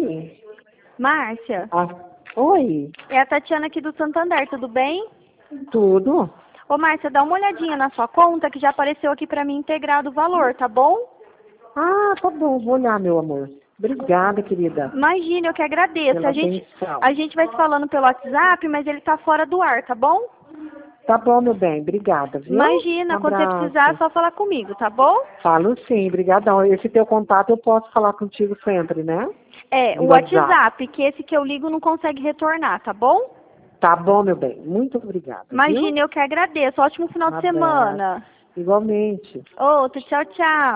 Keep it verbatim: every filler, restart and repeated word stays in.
Oi. Márcia, Ah, oi. é a Tatiana aqui do Santander, tudo bem? Tudo? Ô Márcia, dá uma olhadinha na sua conta que já apareceu aqui pra mim integrado o valor, tá bom? Ah, tá bom. Vou olhar, meu amor. Obrigada, querida. Imagina, eu que agradeço. Pela A gente, atenção. a gente vai se falando pelo WhatsApp, mas ele tá fora do ar, tá bom? Tá bom, meu bem. Obrigada, viu? Imagina, Um quando você precisar, é abraço. só falar comigo, tá bom? Falo sim, brigadão. Esse teu contato eu posso falar contigo sempre, né? É, o Via WhatsApp. WhatsApp, que esse que eu ligo não consegue retornar, tá bom? Tá bom, meu bem. Muito obrigada, viu? Imagina, eu que agradeço. Ótimo final Um de abraço. semana. Igualmente. Outro, tchau, tchau.